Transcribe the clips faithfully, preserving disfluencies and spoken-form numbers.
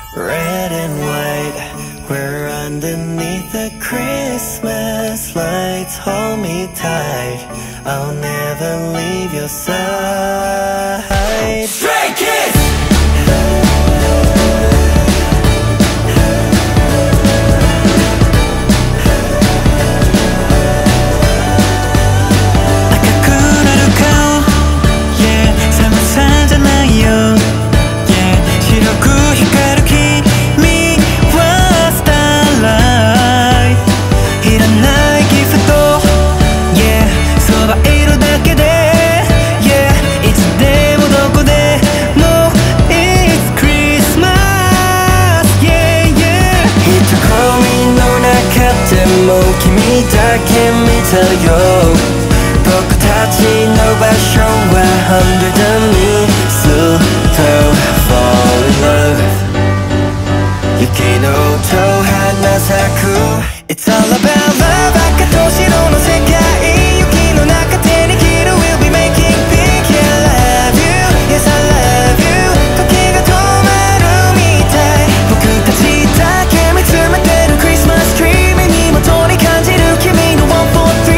Red and white, we're underneath the Christmas lights. Hold me tight, I'll never leave your side. Stray Kids! Tell you 僕たちの場所は Hundred miles to fall in love 雪の音花咲く It's all about love 赤と白の世界雪の中手に切る We'll be making pink Yeah I love you Yes I love you 時が止まるみたい僕たちだけ見つめてる Christmas tree 目に元に感じる君の One for three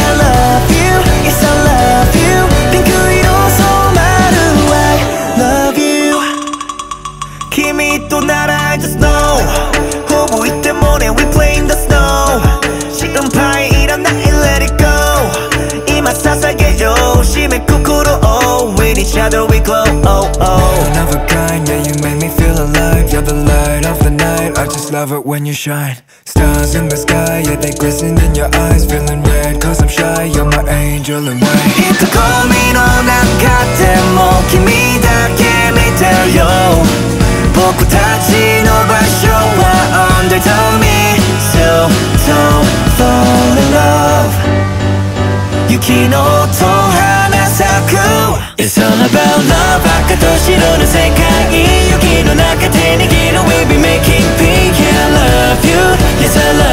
I just know ほぼいてもね We play in the snow 心配いらない Let it go 今捧げよう締めくくる Oh with each other we glow Oh oh One of a kind Yeah you make me feel alive You're the light of the night I just love it when you shine Stars in the sky Yeah they glisten in your eyes Feeling red cause I'm shy You're my angel in white いつゴミの中でも君だけ見てるよ僕たちの場所は Under the mistletoe Fall in love 雪の音花咲く It's all about love 赤と白の世界雪の中手に握る We'll be making pink Yeah I love you Yes I love you